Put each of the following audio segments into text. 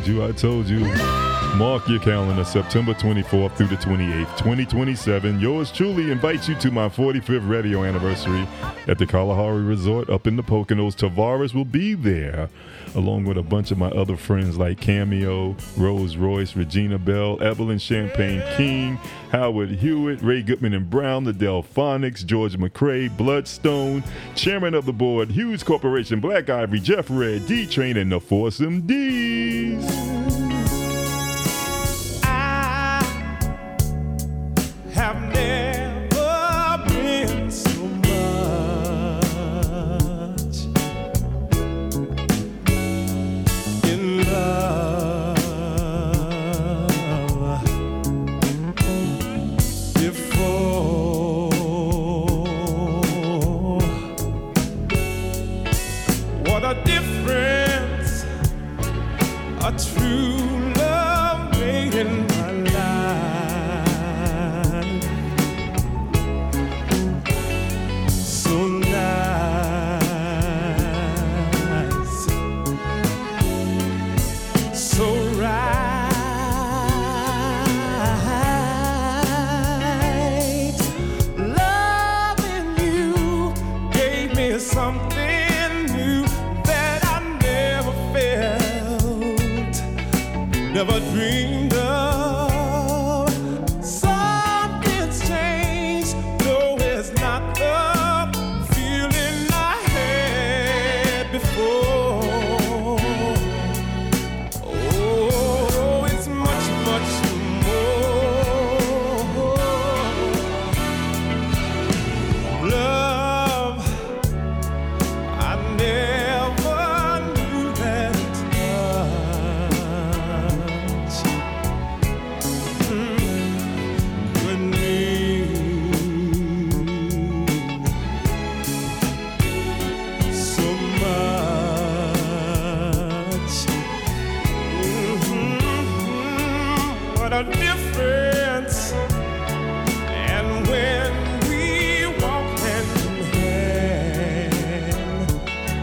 told you. Mark your calendar, September 24th through the 28th, 2027. Yours truly invites you to my 45th radio anniversary at the Kalahari Resort up in the Poconos. Tavares will be there, along with a bunch of my other friends like Cameo, Rose Royce, Regina Bell, Evelyn Champagne King, Howard Hewitt, Ray Goodman and Brown, the Delphonics, George McCrae, Bloodstone, Chairman of the Board, Hughes Corporation, Black Ivory, Jeff Red, D-Train, and the Foursome D's. Have never been so much in love before. What a difference a true love made in my life. So nice, so right. Loving you gave me something new that I never felt, never dreamed of. Something's changed, no, it's not the feeling I had before. Oh, it's much, much more. Love, I never knew that much could mean so much. What a difference. And when we walk hand in hand,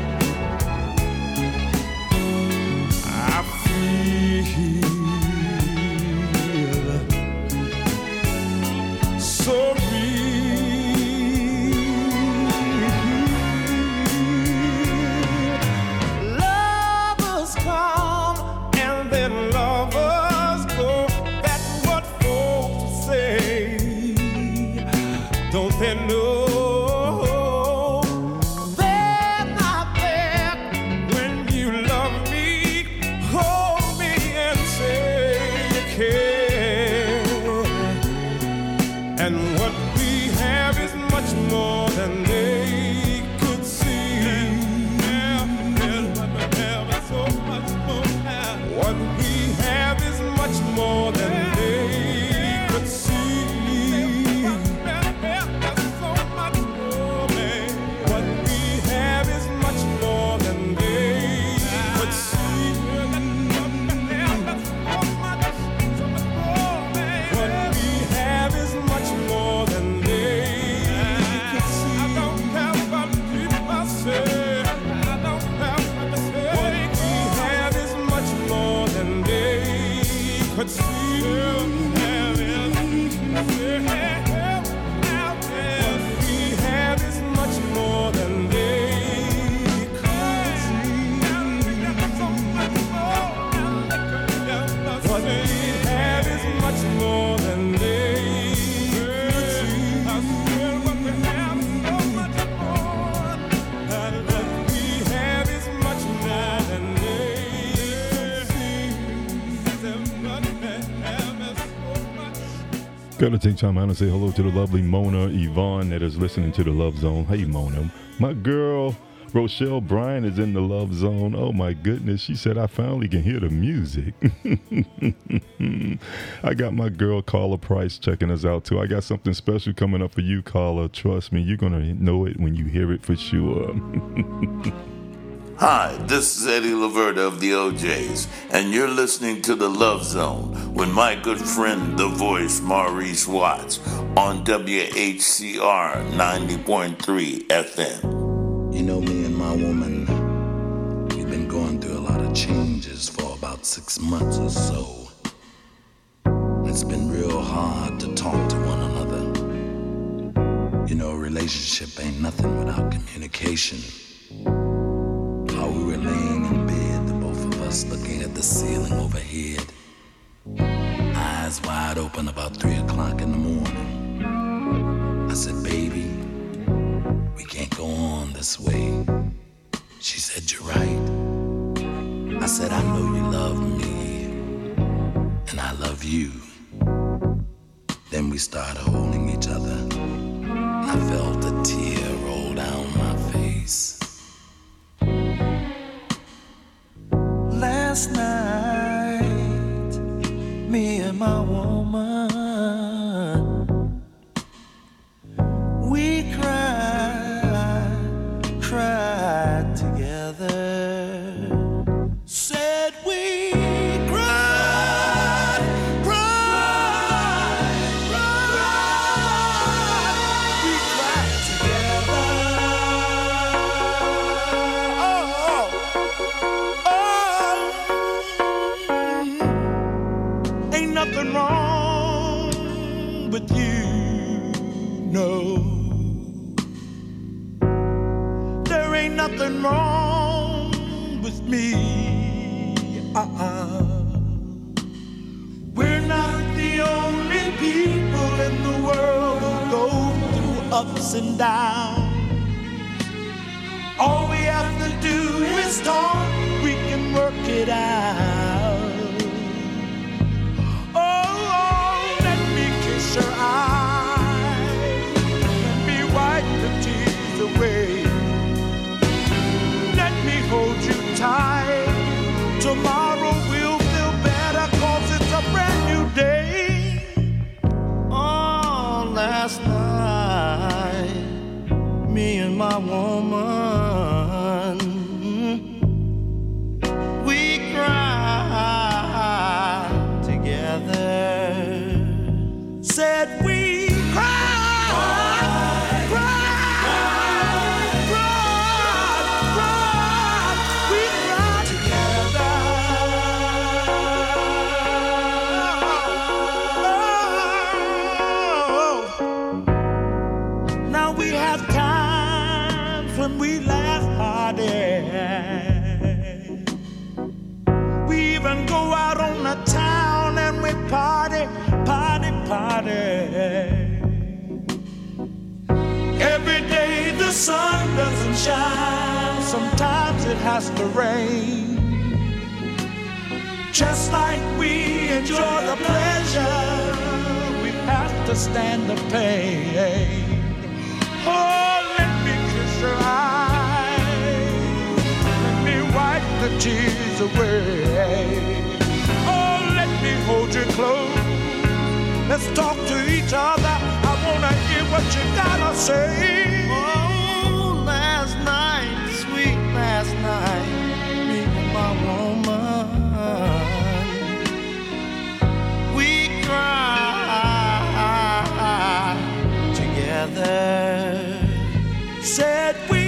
I feel so real. Lovers come and then lovers go. That's what folks say. Don't they know? They're not there when you love me. Hold me and say you care. And what we have is much more than they could see. What we have is much more than they could see. What we have is much more than they could see. What we have is much more than they could see. I don't have what people say. I don't have what they say. What we have is much more than they could see. What we have is much more than they could see. What we have is much more than they could see. What we have is much more than they Gotta take time out and say hello to the lovely Mona Yvonne that is listening to the Love Zone. Hey, Mona. My girl, Rochelle Bryan, is in the Love Zone. Oh, my goodness. She said, I finally can hear the music. I got my girl, Carla Price, checking us out, too. I got something special coming up for you, Carla. Trust me, you're going to know it when you hear it for sure. Hi, this is Eddie Laverta of the OJs, and you're listening to The Love Zone with my good friend, the voice, Maurice Watts, on WHCR 90.3 FM. You know, me and my woman, we've been going through a lot of of changes for about 6 months or so. It's been real hard to talk to one another. You know, a relationship ain't nothing without communication. How we were laying in bed, the both of us looking at the ceiling overhead, eyes wide open about 3 o'clock in the morning. I said, baby, we can't go on this way. She said, you're right. I said, I know you love me, and I love you. Then we started holding each other. I felt a tear roll down my face. Last night, me and my woman, we cried together. Said we cried, we cried together. Ain't nothing wrong with you, no. There ain't nothing wrong with me. We're not the only people in the world who go through ups and downs. All we have to do is talk, we can work it out. Oh, let me kiss your eyes, let me wipe the tears away. Let me hold you tight. Tomorrow we'll feel better 'cause it's a brand new day. Oh, last night, me and my woman, we cried together. Said we we laugh harder. We even go out on the town and we party. Every day the sun doesn't shine, sometimes it has to rain. Just like we enjoy the pleasure, we have to stand the pain. Oh, let me kiss your eyes, let me wipe the tears away. Oh, let me hold you close, let's talk to each other. I wanna hear what you gotta say. Oh, last night, sweet last night, me and my woman, we cried together. Said we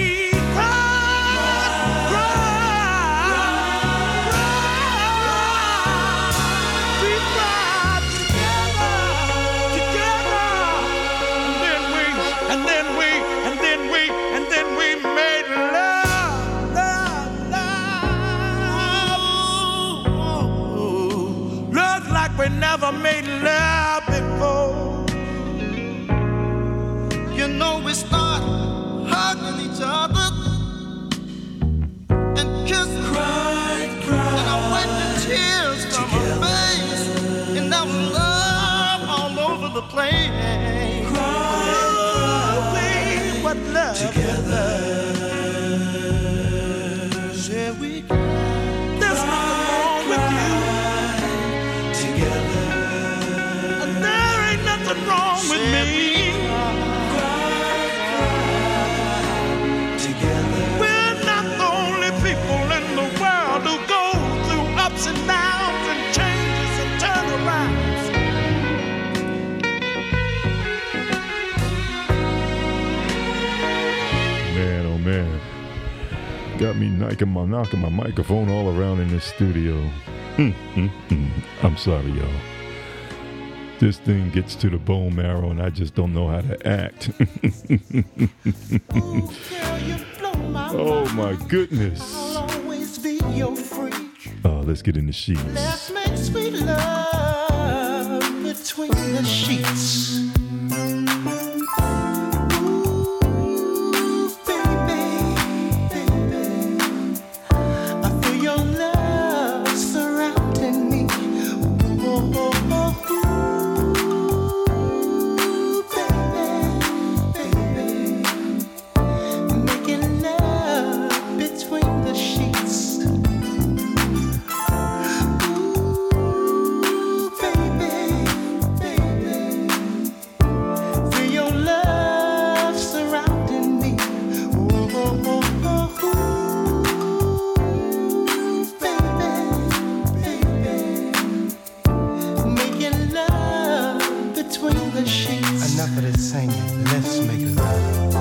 we never made love before. You know we start hugging each other and kissing, cried, and I wiped the tears from my face, and now love all over the place. Cried, what love together. Said we cried, there's nothing wrong with you. Nothing wrong with me. We're not the only people in the world who go through ups and downs and changes and turnarounds. Man, oh man. got me knocking my microphone all around in this studio. I'm sorry, y'all. This thing gets to the bone marrow and I just don't know how to act. Oh my goodness. Oh, let's get in the sheets. Let's make sweet love between the sheets. Ooh, baby, baby, I feel your love surrounding me. Oh, oh, oh, ooh, baby, baby, making love between the sheets. Enough of this singing, let's make love.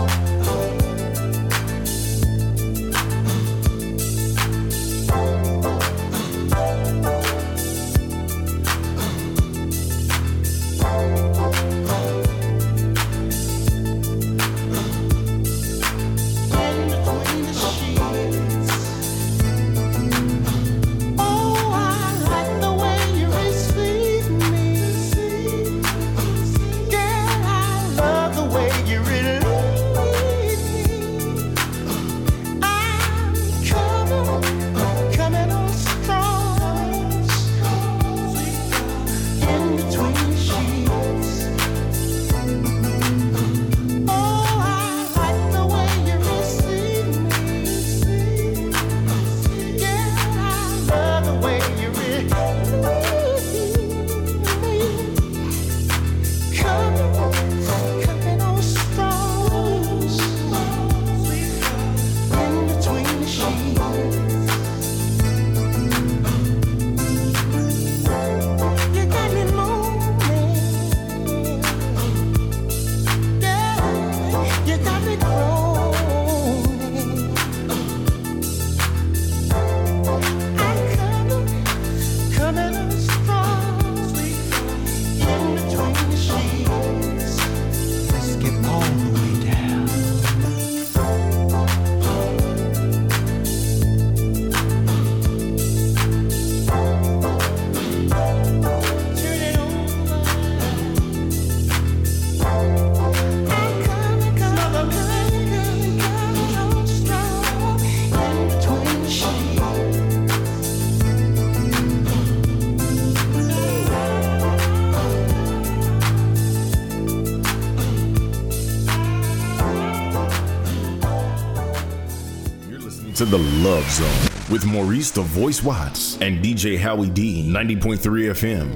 To the Love Zone with Maurice the Voice Watts and DJ Howie D. 90.3 FM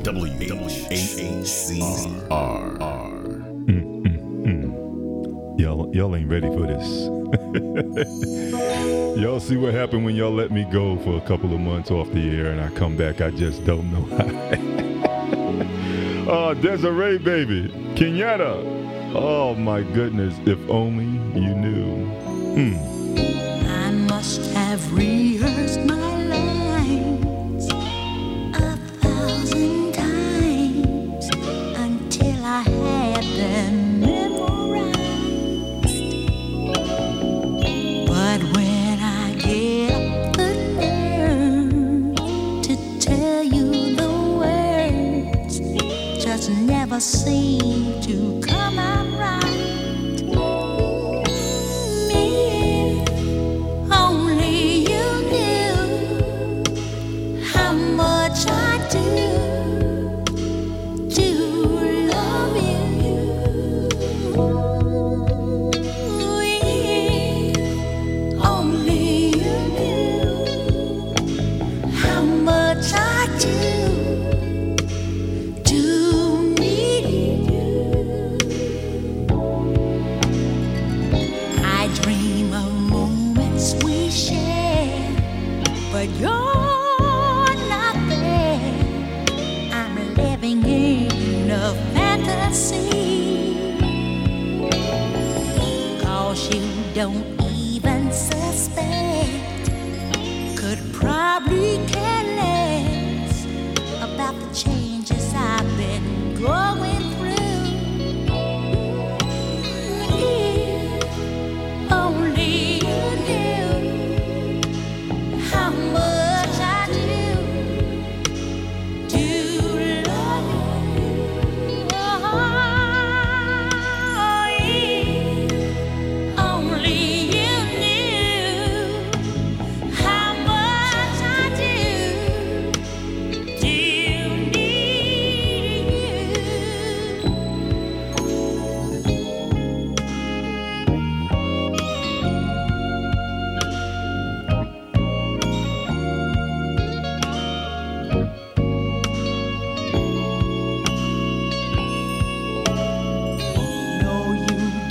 WHACR. Y'all ain't ready for this. Y'all see what happened when y'all let me go for a couple of months off the air and I come back, I just don't know how. Oh, Desiree, baby. Kenyatta. Oh, my goodness. If only you knew. I must have rehearsed my lines 1,000 times until I had them memorized. But when I get up the nerve to tell you the words, just never seem to come out right. Don't even suspect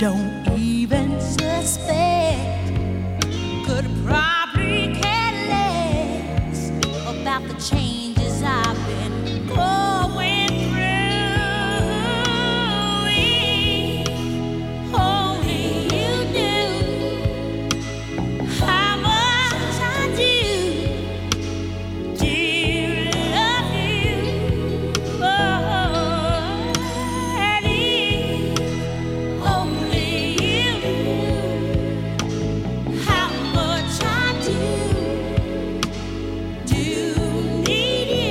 don't even suspect, could probably care less about the changes I've been going through. Only you do how much I do love you. Oh, and only you how much I do need you.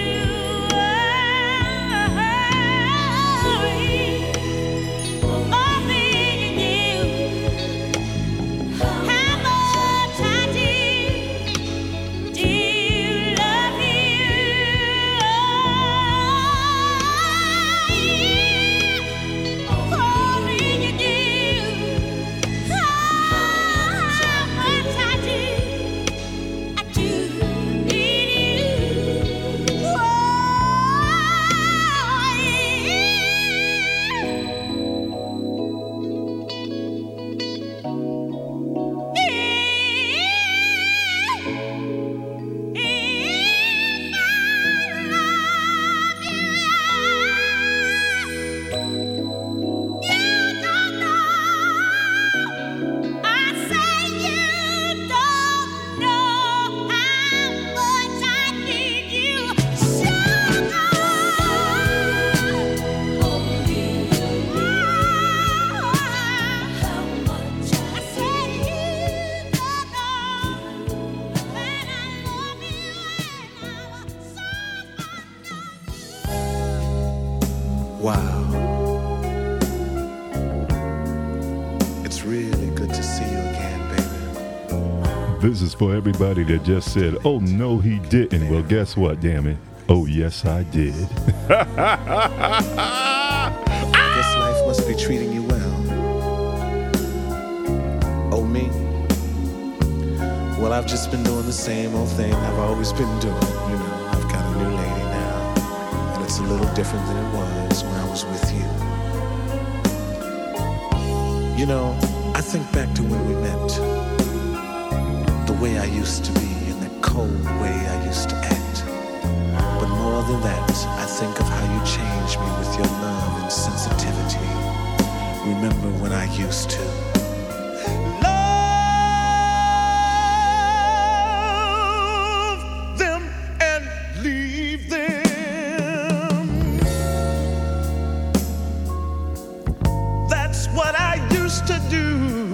Only you how much I do love you. Only you do how much I do need you. I say you don't know how much I need you. Sugar, only you know how much I say you don't know that I love you and I'm so Wow. It's really good to see you again, baby. This is for everybody that just said, oh, no, he didn't. Well, guess what, damn it? Oh, yes, I did. I guess life must be treating you well. Oh, me? Well, I've just been doing the same old thing I've always been doing. You know, I've got a new lady now, and it's a little different than it was when I was with you. You know, I think back to when we met, the way I used to be and that cold way I used to act. But more than that, I think of how you changed me with your love and sensitivity. Remember when I used to love them and leave them. That's what I used to do.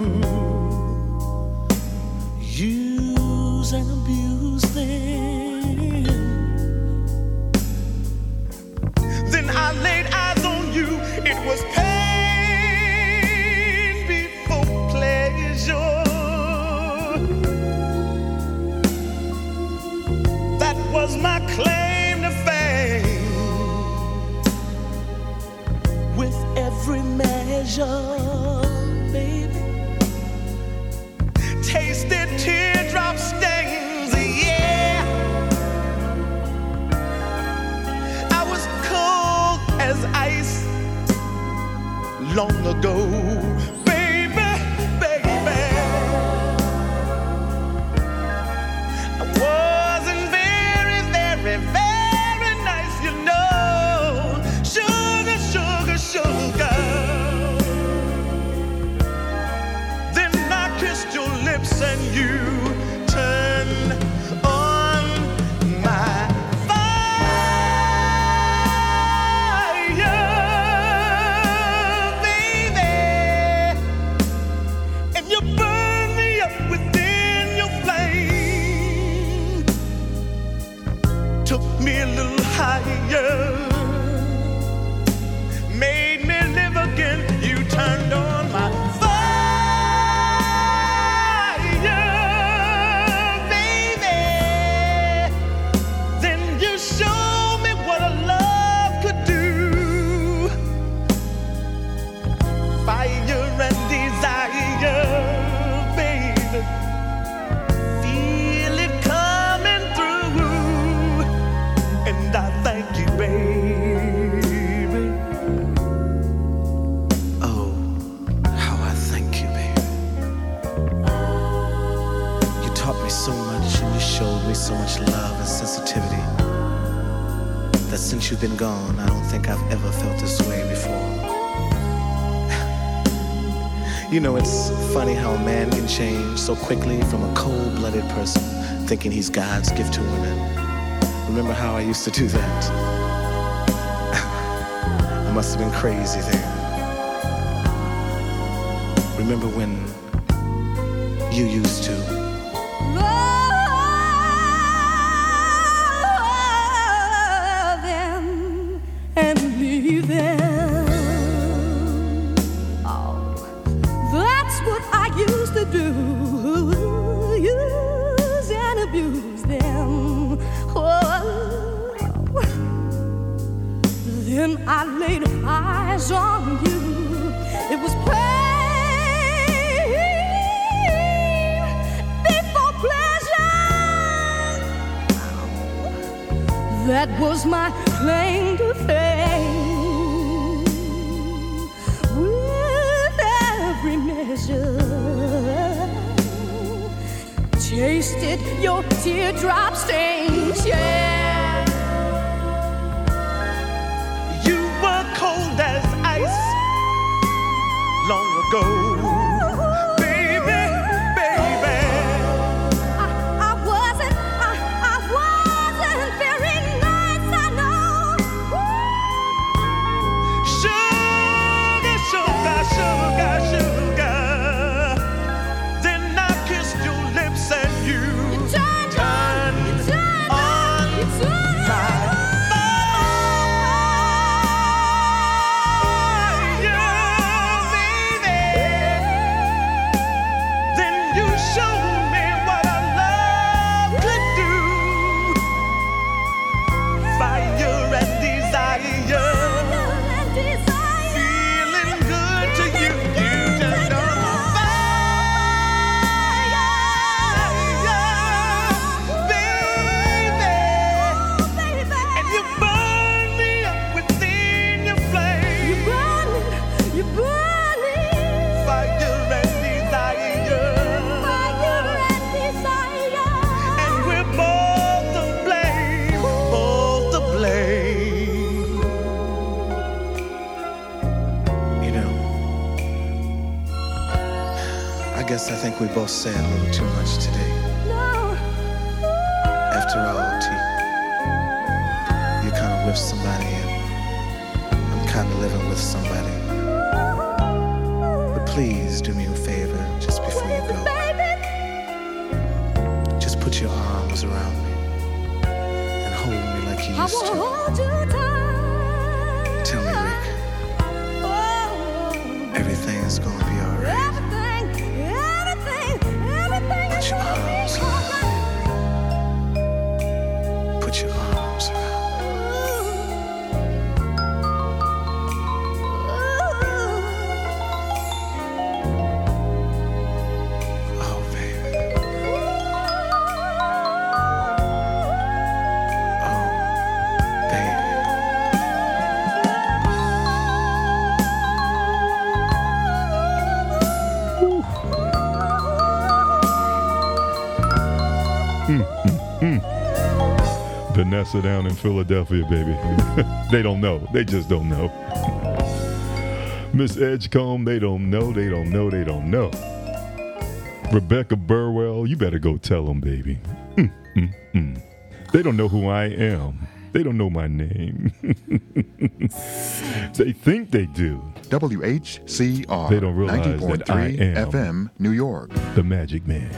Use and abuse them. Then I laid eyes on you. It was pain before pleasure. That was my claim to fame. With every measure, baby, tasted teardrop stains, yeah. I was cold as ice long ago, baby, baby. I wasn't very, very, very nice, you know. Sugar, sugar, sugar. Then I kissed your lips and you turned on my fire, baby. been gone, I don't think I've ever felt this way before. You know, it's funny how a man can change so quickly from a cold-blooded person thinking he's God's gift to women. Remember how I used to do that? I must have been crazy then. Remember when you used to love them and leave them. Oh, that's what I used to do. Use and abuse them. Oh, then I laid eyes on you. It was pain before pleasure. That was my claim to fame. With every measure, tasted your teardrop stains. Yeah. You were cold as ice long ago, baby, baby. I wasn't very nice, I know. Sugar, sugar, sugar, sugar. Then I kissed your lips and you Turned on my guess I think we both said a little too much today. After all, T, you're kind of with somebody and I'm kind of living with somebody. But please do me a favor just before you go. Just put your arms around me and hold me like you used to. Tell me, Rick, everything's gonna be all right. Put your arms around me. Put your arms around me. Oh, baby. Oh, baby. Vanessa down in Philadelphia, baby. They don't know. They just don't know. Miss Edgecombe, they don't know. They don't know. They don't know. Rebecca Burwell, you better go tell them, baby. They don't know who I am. They don't know my name. They think they do. WHCR. They don't realize 90.3 that I am FM, New York. the Magic Man.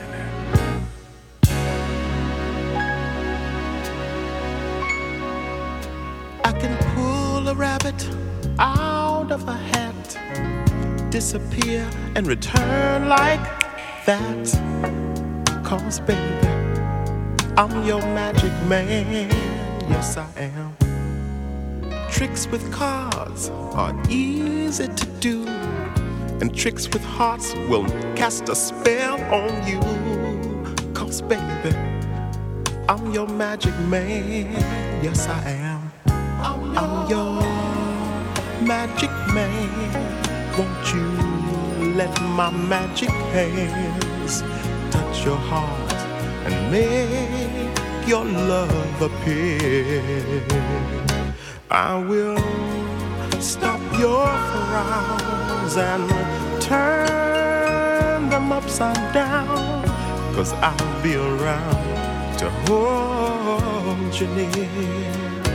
I can pull a rabbit out of a hat, disappear and return like that. 'Cause baby, I'm your magic man, yes I am. Tricks with cards are easy to do, and tricks with hearts will cast a spell on you. 'Cause baby, I'm your magic man, yes I am. I'm your magic man. Won't you let my magic hands touch your heart and make your love appear? I will stop your frowns and turn them upside down, 'cause I'll be around to hold you near.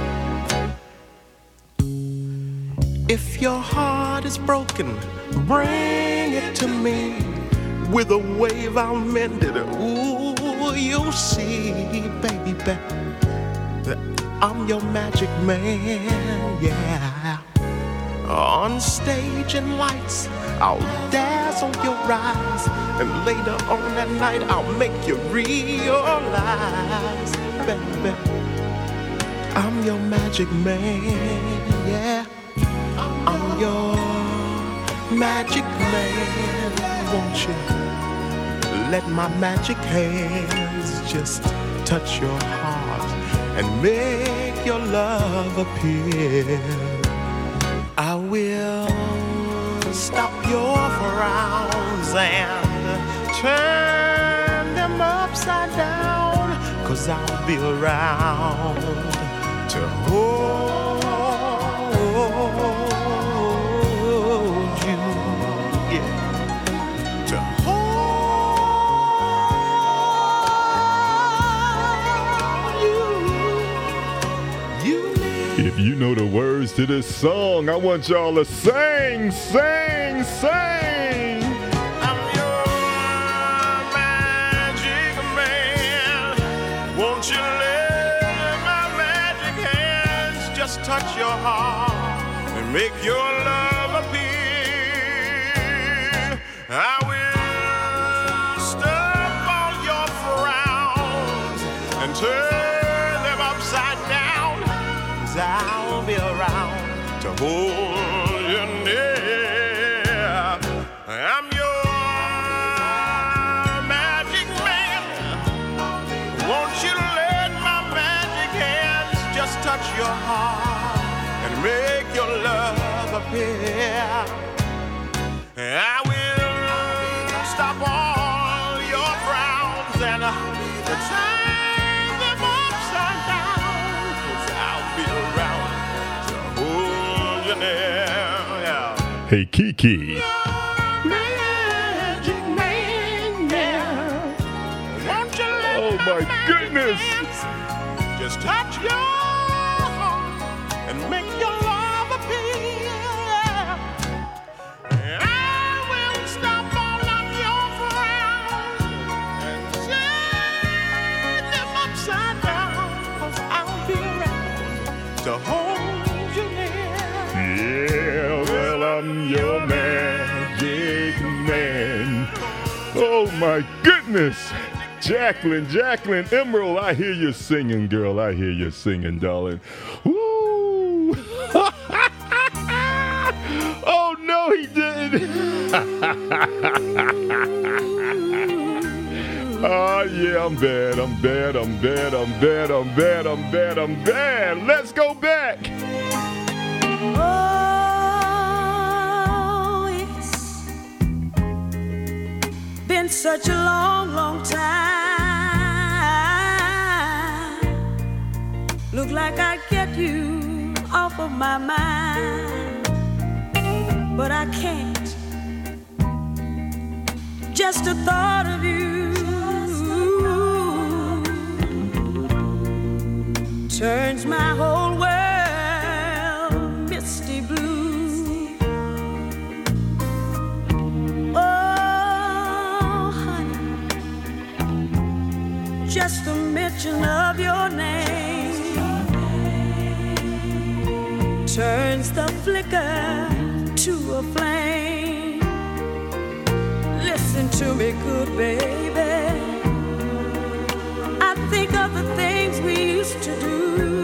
If your heart is broken, bring it to me. With a wave I'll mend it. Ooh, you'll see, baby, that I'm your magic man, yeah. On stage and lights, I'll dazzle your eyes, and later on that night I'll make you realize, baby, I'm your magic man, yeah. I'm your magic man. Won't you let my magic hands just touch your heart and make your love appear? I will stop your frowns and turn them upside down, 'cause I'll be around to hold you, yeah, to hold you. If you know the words to this song, I want y'all to sing, sing, sing. I'm your magic man. Won't you let my magic hands just touch your heart and make your love appear? I will stop all your frowns and turn them upside down, 'cause I'll be around to hold you near. I'm your magic man. Won't you let my magic hands just touch your heart and make your love appear? I will stop all your frowns and turn them upside down, 'cause I'll be around to hold you near. Yeah. Hey, Kiki. Magic man, yeah. Won't you let Oh, my goodness. just touch your heart and make your love appear? And I will stop all of your frowns and turn them upside down, 'cause I'll be around to hold you near. Yeah, well, I'm your magic man. Oh, my goodness. Jacqueline, Emerald, I hear you singing, girl. I hear you singing, darling. Woo! Oh, no, he didn't. Oh, yeah, I'm bad. Let's go back. Oh, it's been such a long, long time. Look like I'd get you off of my mind, but I can't. Just the thought of you turns my whole world misty blue. Oh, honey, just the mention of your name turns the flicker to a flame. Listen to me, good baby. I think of the things we used to do,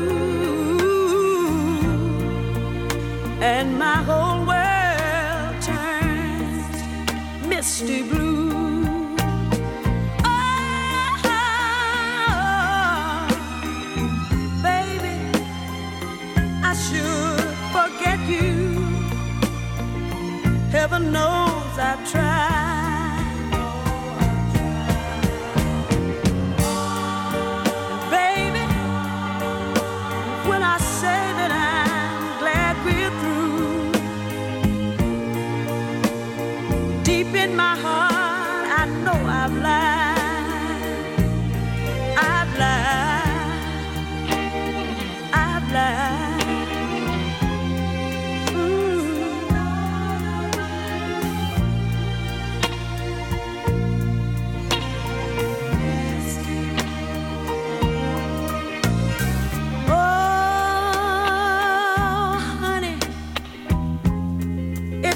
and my whole world turns misty blue. Oh, baby, I should forget you. Heaven knows I've tried. Baby, when I say that I'm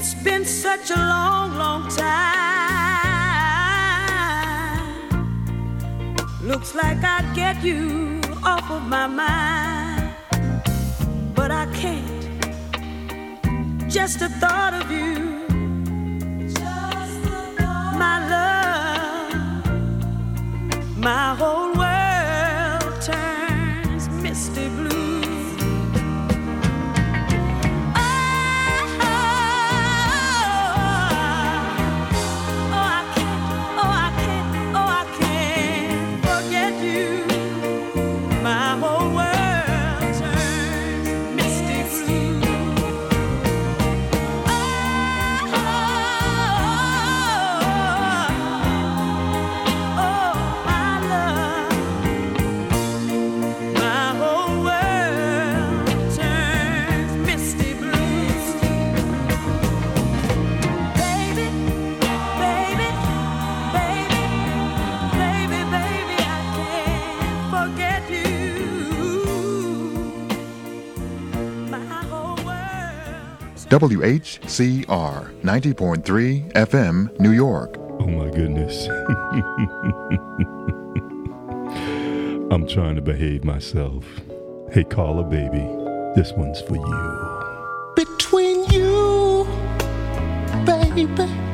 It's been such a long, long time. Looks like I'd get you off of my mind, but I can't. Just the thought of you, my love, my whole world turns misty blue. WHCR 90.3 FM, New York. Oh my goodness. I'm trying to behave myself. Hey, Carla, baby, this one's for you. Between you, baby,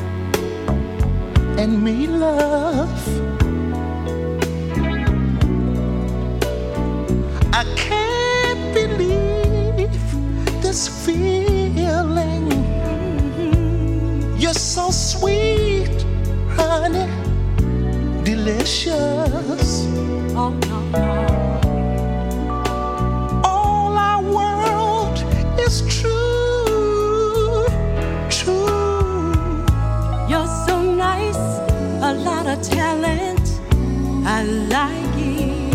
and me, love, I can't believe this feeling. You're so sweet, honey, delicious. Oh, no, no. All our world is true, true. You're so nice, a lot of talent. I like it.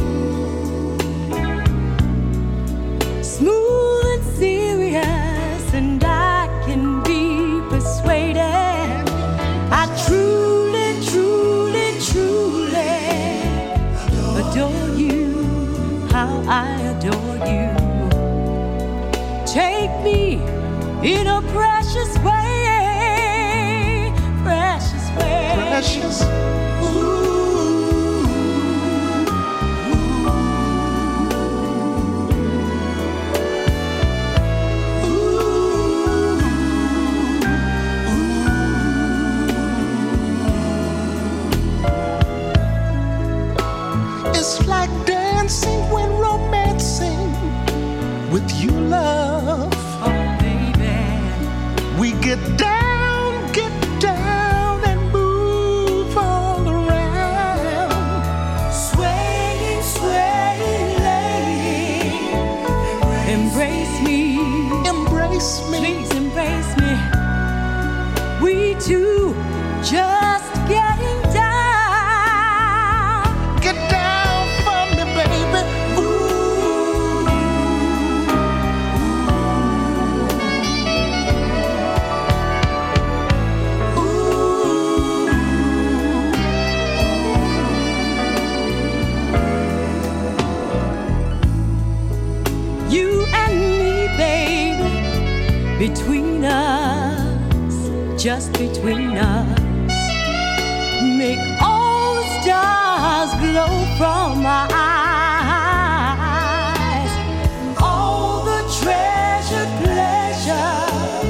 Smooth and serious, and I can be persuaded. I truly, truly, truly adore you. How I adore you. Take me in a precious way, precious way. Precious. It's like dancing when romancing with you, love. Oh, baby. We get down and move all around. Swaying, swaying, lady. Embrace me. Embrace me. Please embrace me. We two just getting down. Get down for me, baby. You and me, baby, between us, just between us, make all the stars glow from our eyes. All the treasure, pleasure,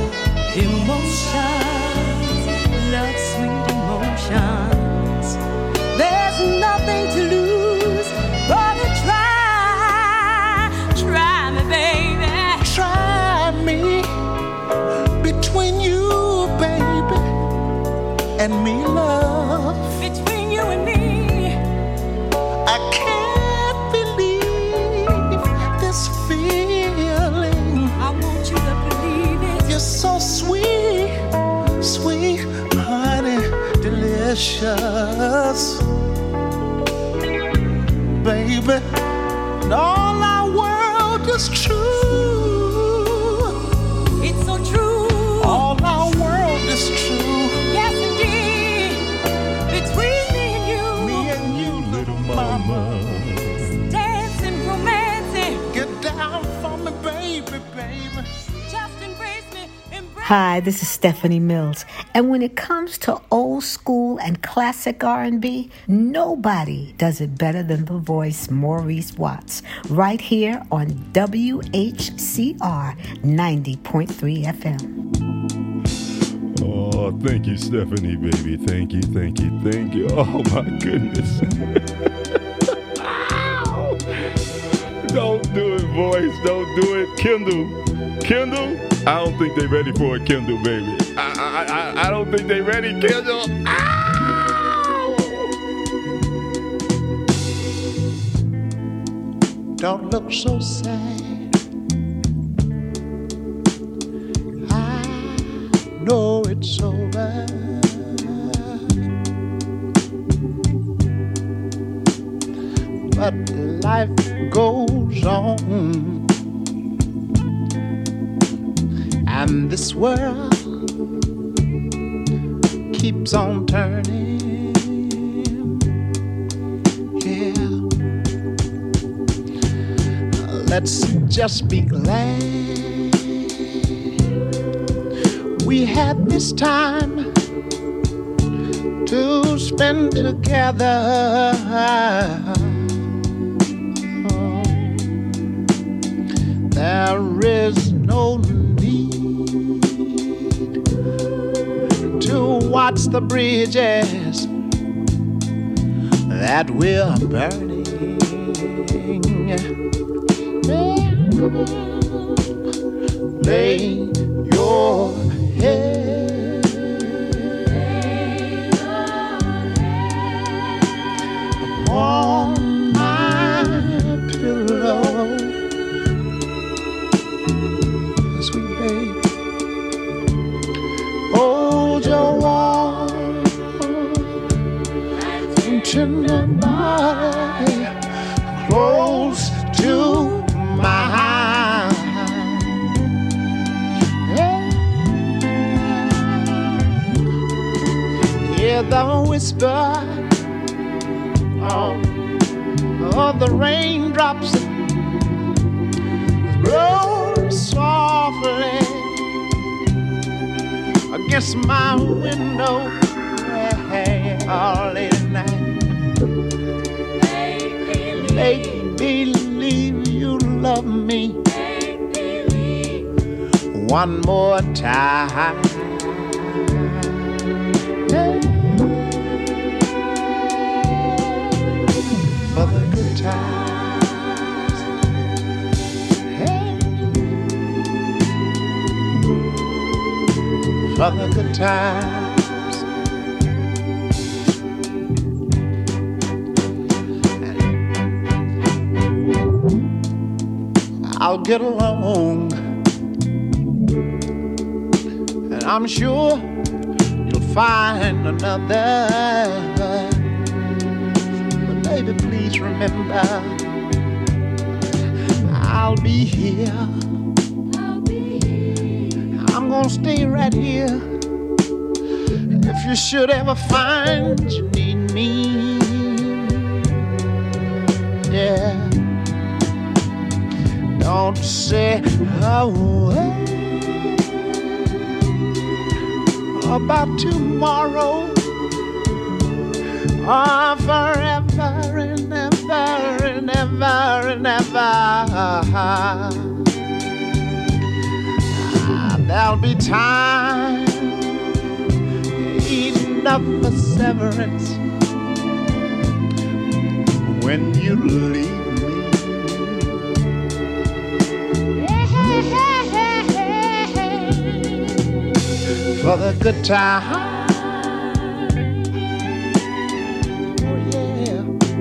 emotions, love, sweet emotions. There's nothing to lose but to try. Try me, baby. Try me. Between you, baby, and me, love. Between you and me, I can't believe this feeling. I want you to believe it. You're so sweet, sweet, honey, delicious. Baby, and all our world is true. It's so true. All our world is true. Yes, indeed. Between me and you, little mama. dancing, romancing. Get down for me, baby, baby. Just embrace me, embrace Hi, this is Stephanie Mills. And when it comes to old school and classic R&B, nobody does it better than the voice Maurice Watts, right here on WHCR 90.3 FM. Oh, thank you, Stephanie, baby. Thank you, thank you, thank you. Oh, my goodness. Don't do it, voice. Don't do it. Kendall, I don't think they're ready for it, Kendall, baby. I don't think they're ready, Kendall. Ow! Don't look so sad. I know it's over. But life goes on. And this world keeps on turning. Yeah. Let's just be glad we had this time to spend together. Oh, there is no to watch the bridges that we're burning. Lay your head upon my pillow, sweet baby. Hold your warm and tender body close to mine. Hear the whisper of the raindrops roll softly against my window all late at night. Make believe you love me one more time. For the good times. For the good times. I'll get along, and I'm sure you'll find another. But baby, please remember, I'll be here. I'm gonna stay right here. If you should ever find you need me, yeah. Don't say a word about tomorrow or forever and ever and ever and ever. There'll be time enough for severance when you leave me. For the good time. Oh yeah.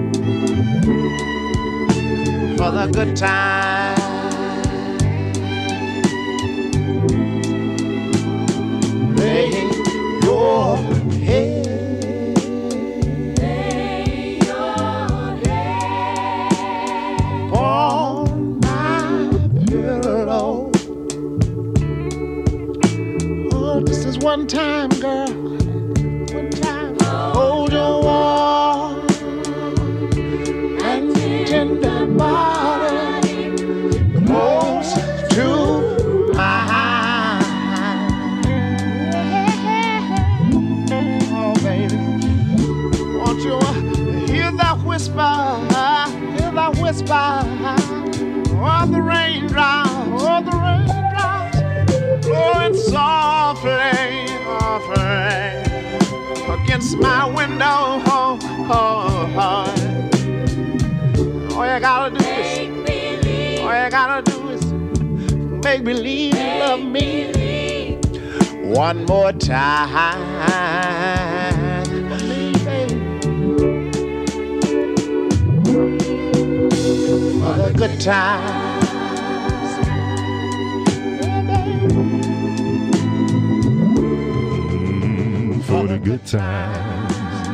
For the good time. Lay your head. Lay your head upon my pillow. Oh, this is one time, girl. One time. Hold your warm and tender body close to mine. of the raindrops, blowing softly, against my window. All you gotta do is make believe you love me one more time. For the good times, for the good times.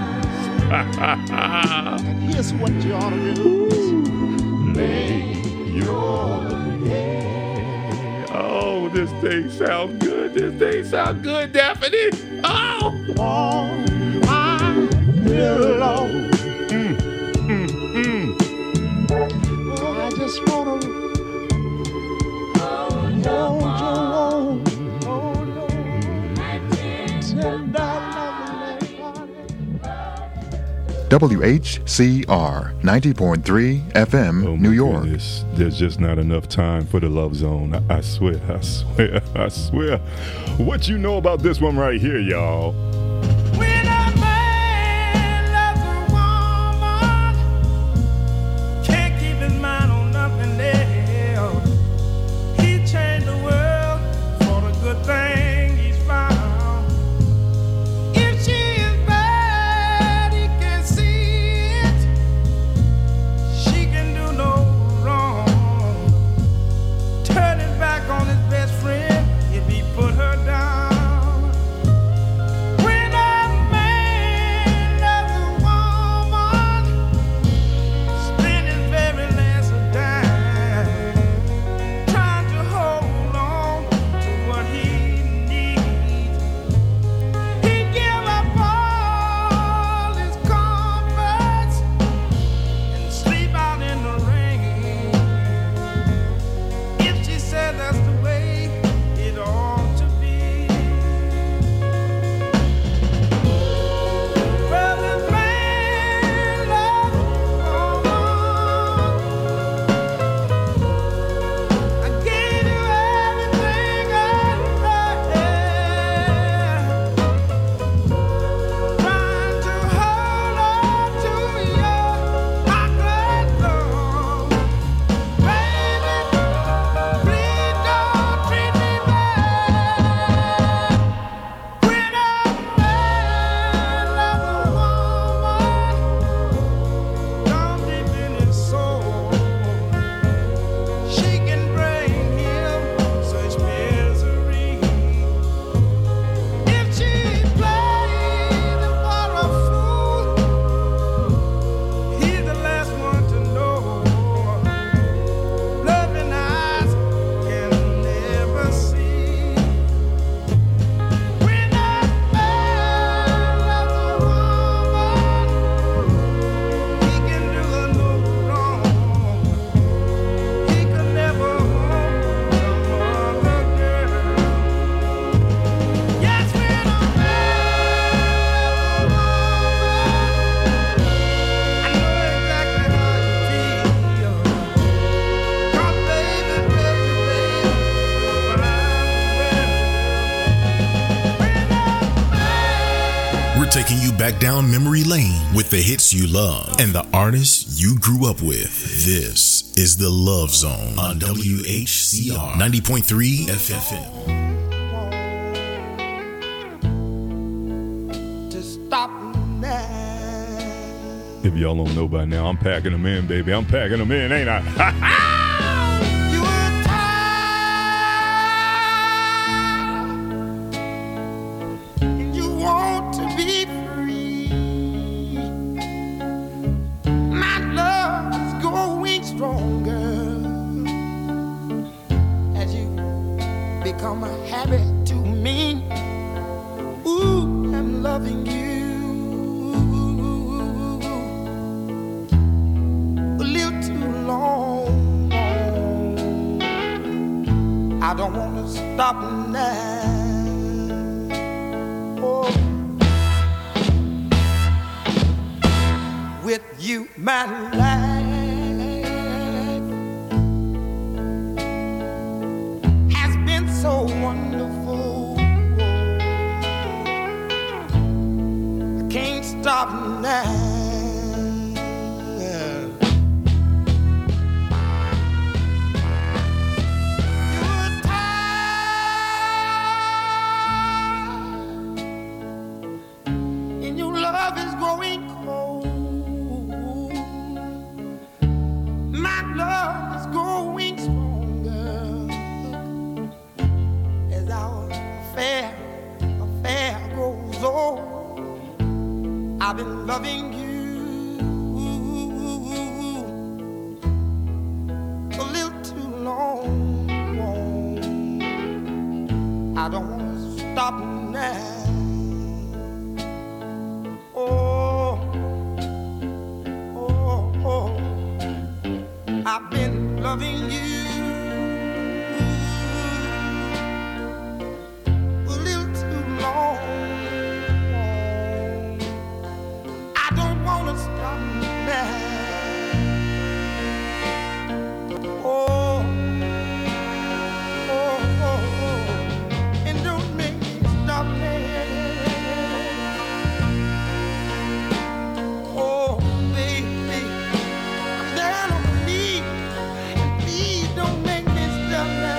And here's what you ought to do: lay your head. Oh, this thing sounds good. Daphne. Oh, on my pillow. I just wanna hold you WHCR 90.3 FM, oh New York. Goodness. There's just not enough time for the Love Zone. I swear. What you know about this one right here, y'all? When a man loves a woman, can't keep his mind on nothing else. He changed the world for the good thing he's found. If she is bad, he can see it. She can do no wrong. Turning back on his best friend if he put her down. When a man loves a woman, spend his very last dime, trying to hold on to what he needs. He give up all his comforts and sleep out in the rain. If she said that's the way it ought to be. Well, this man loves a woman. I gave you everything I had. Trying to hold on to your chocolate love. Baby, please don't treat me bad. When a man loves a woman, down deep in his soul, she can bring him such misery. If she plays him for a fool, he's the last one to know. Loving eyes can never see. When a man loves a woman, he can do her no wrong. He could never harm some other girl. Yes, when a man loves a woman, I know exactly how you feel. 'Cause baby, We're taking you back down memory lane with the hits you love and the artists you grew up with. This is the Love Zone on WHCR 90.3 FM. to stop now. If y'all don't know by now, I'm packing them in, baby. I'm packing them in, ain't I? You were tired, and you want to be free. My love is growing stronger as you become a habit to me. Ooh, I'm loving you a little too long. My life has been so wonderful. I can't stop now. I've been loving you a little too long. I don't want to stop now. Oh, oh, oh. I've been loving you a little too long. Stop now. Oh, oh, oh, oh, and don't make me stop now. Oh, baby, I'm down on my knees, and please don't make me stop now.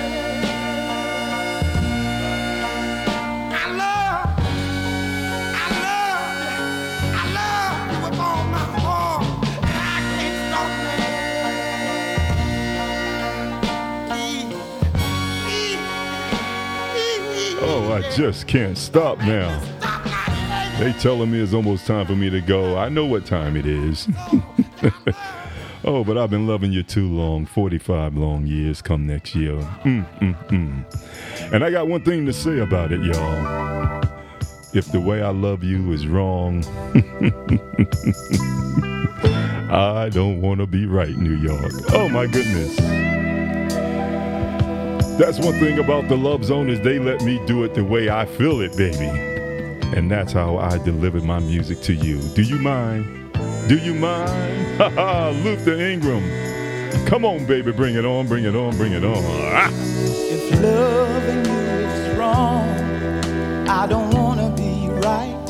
I love with all my heart, and I can't stop now. Oh, I just can't stop now. They telling me it's almost time for me to go. I know what time it is. Oh, but I've been loving you too long. 45 long years come next year. And I got one thing to say about it, y'all. If the way I love you is wrong, I don't want to be right, New York. Oh, my goodness. That's one thing about the Love Zone is they let me do it the way I feel it, baby. And that's how I deliver my music to you. Do you mind? Do you mind? Ha ha, Luther Ingram. Come on, baby, bring it on, bring it on, bring it on. Ah. If loving you is wrong, I don't want to be right.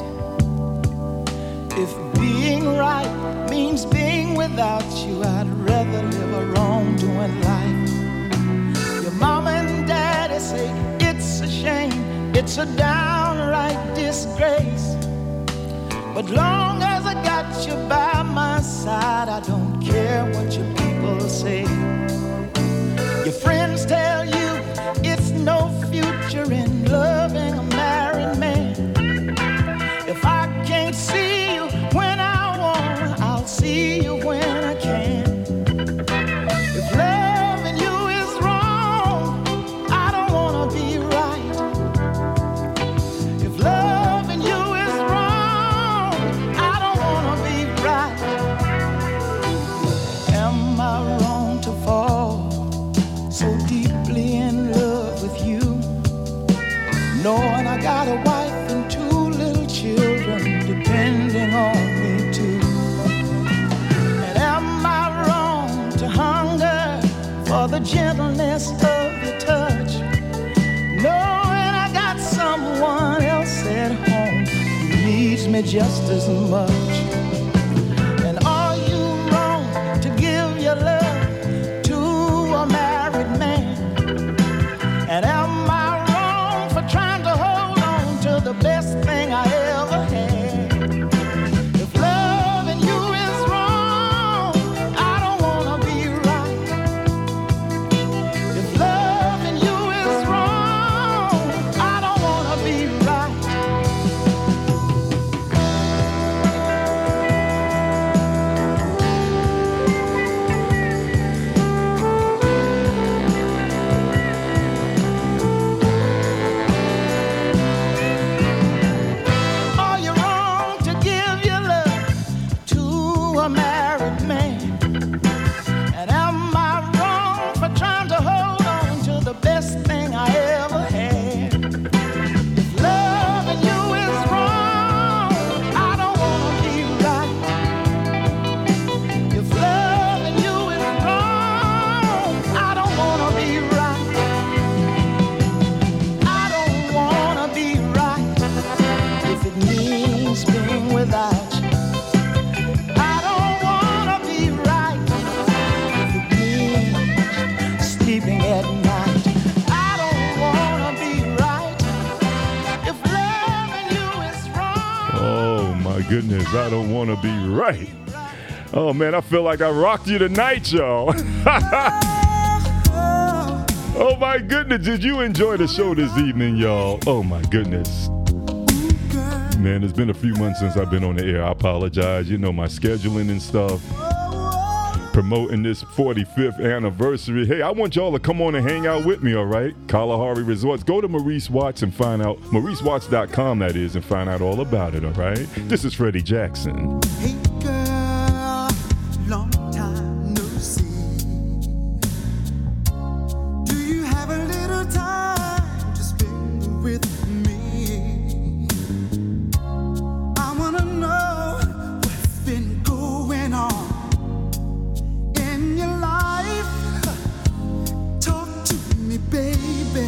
If being right means being without you, I'd rather live a wrong-doing life. Your mama and daddy say it's a shame, it's a downright disgrace. But long as I got you by my side, I don't care what your people say. Your friends tell you it's no future in loving a married man. If I can't see you when I want, I'll see you when I can. If loving you is wrong, I don't want to be right. If loving you is wrong, I don't want to be right. Am I wrong to fall so deeply in love with you, knowing I got a wife and 2 little children depending on me too? And am I wrong to hunger for the gentleness of your touch, knowing I got someone else at home who needs me just as much? And are you wrong to give your love to a married man? And am I wrong for trying to hold on to the best thing I ever had? If loving you is wrong, I don't want to be right. If loving you is wrong, I don't want to be right. goodness, I don't want to be right. Oh man, I feel like I rocked you tonight, y'all. Oh my goodness, did you enjoy the show this evening, y'all? Oh my goodness. Man, it's been a few months since I've been on the air. I apologize. You know, my scheduling and stuff. Promoting this 45th anniversary. Hey, I want y'all to come on and hang out with me, all right? Kalahari Resorts. Go to Maurice Watts and find out, MauriceWatts.com that is, and find out all about it, all right? This is Freddie Jackson. Hey girl, long time no see. Do you have a little time to spend with me? I wanna know what's been going on in your life. Talk to me, baby.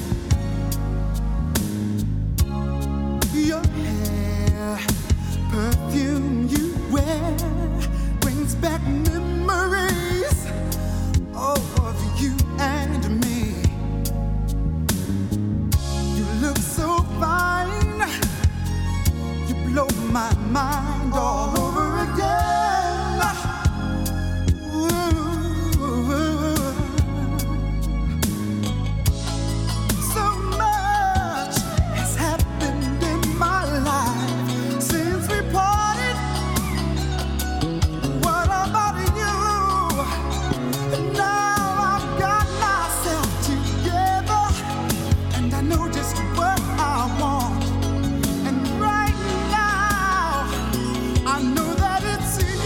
Your hair, perfume you wear brings back memories of you and me. You look so fine, you blow my mind all over again. So much has happened in my life since we parted. What about you? Now I've got myself together, and I know just what I want. And right now, I know that it's you.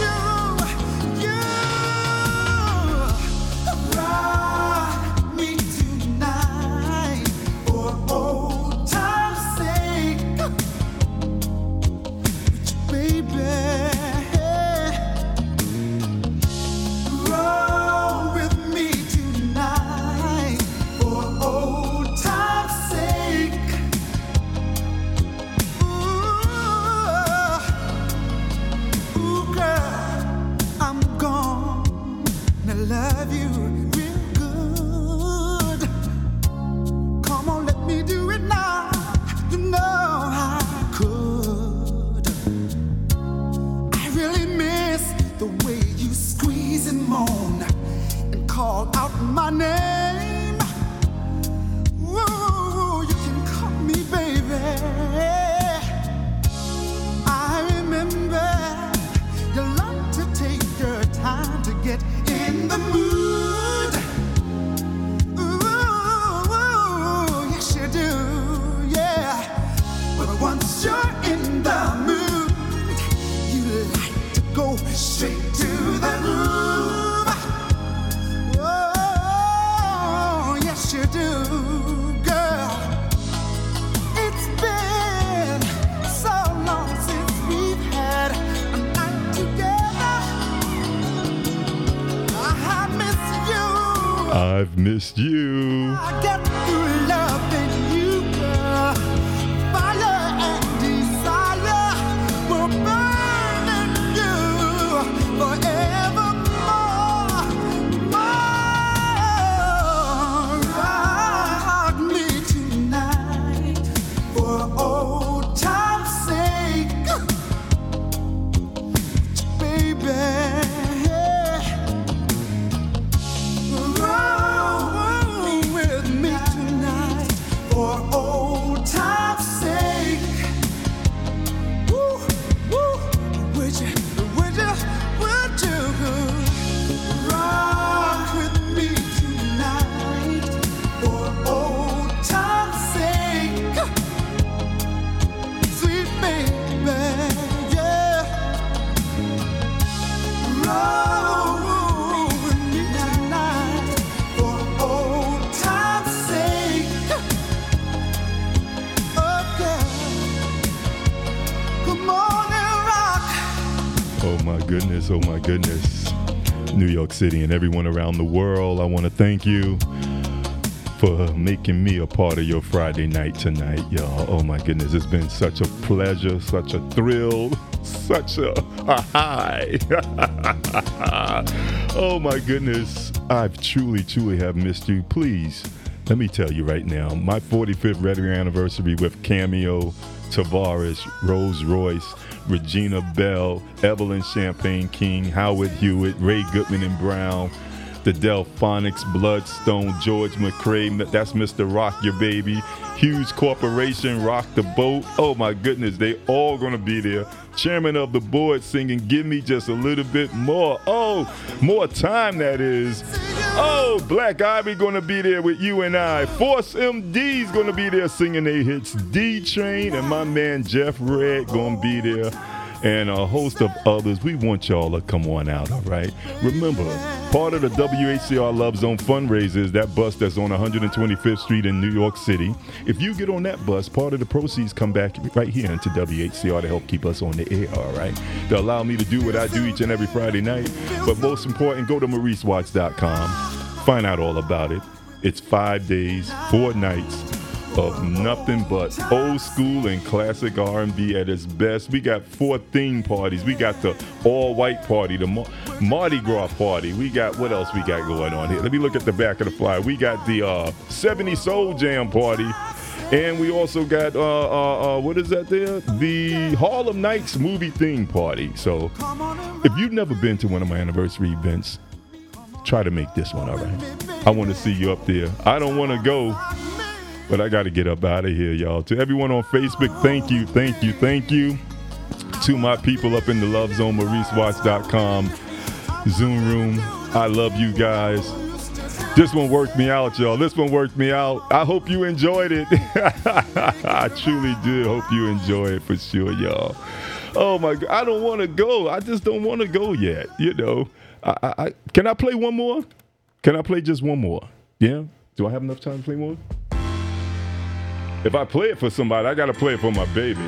Ride me tonight for old time's sake, baby. Roll with me tonight for old time's sake. Ooh, girl, I'm gonna love you real good. Come on, let me do it now. You know I could. I really miss the way you squeeze and moan and call out my name. Ooh, you can call me baby. I remember you like to take your time to get in the mood. Ooh, yes you do, yeah. But once you're in the mood, you like to go straight to the groove. Oh, yes you do, girl. It's been so long since we've had a night together. I miss you. I've missed you. I get through loving you, girl. Fire and desire will burn in you forevermore. Rock me tonight for old time's sake, baby. Roll with me tonight for old time's sake. Woo, woo. Would you rock with me tonight for old time's sake? Sweet baby, yeah. Roll with me tonight for old time's sake. Okay, come on and rock. Oh my goodness, oh my goodness. New York City and everyone around the world, I want to thank you for making me a part of your Friday night tonight, y'all. Oh my goodness, it's been such a pleasure, such a thrill, such a high. Oh my goodness, I've truly have missed you. Please, let me tell you right now, my 45th radio anniversary with Cameo Tavares, Rose Royce, Regina Bell, Evelyn Champagne King, Howard Hewitt, Ray Goodman and Brown, the Delphonics, Bloodstone, George McCrae, that's Mr. Rock Your Baby, Hughes Corporation, Rock the Boat. Oh my goodness, they all gonna be there. Chairman of the board singing Give Me Just a Little Bit More. Oh, more time that is. Oh, Black Ivy gonna be there with you and I. Force MD's gonna be there singing their hits. D-Train and my man Jeff Red gonna be there. And a host of others. We want y'all to come on out, all right? Remember, part of the WHCR Love Zone fundraiser is that bus that's on 125th Street in New York City. If you get on that bus, part of the proceeds come back right here into WHCR to help keep us on the air, all right? They'll allow me to do what I do each and every Friday night. But most important, go to MauriceWatts.com. Find out all about it. It's 5 days, 4 nights of nothing but old school and classic R&B at its best. We got 4 theme parties. We got the all-white party, the Mardi Gras party. We got, what else we got going on here? Let me look at the back of the flyer. We got the 70 Soul Jam party. And we also got, what is that there? The Harlem Nights movie theme party. So if you've never been to one of my anniversary events, try to make this one, all right? I want to see you up there. I don't want to go, but I got to get up out of here, y'all. To everyone on Facebook, thank you, thank you, thank you. To my people up in the Love Zone, MauriceWatts.com, Zoom Room, I love you guys. This one worked me out, y'all. This one worked me out. I hope you enjoyed it. I truly did hope you enjoy it for sure, y'all. Oh, my God. I don't want to go. I just don't want to go yet, you know. Can I play one more? Can I play just one more? Yeah? Do I have enough time to play more? If I play it for somebody, I got to play it for my baby.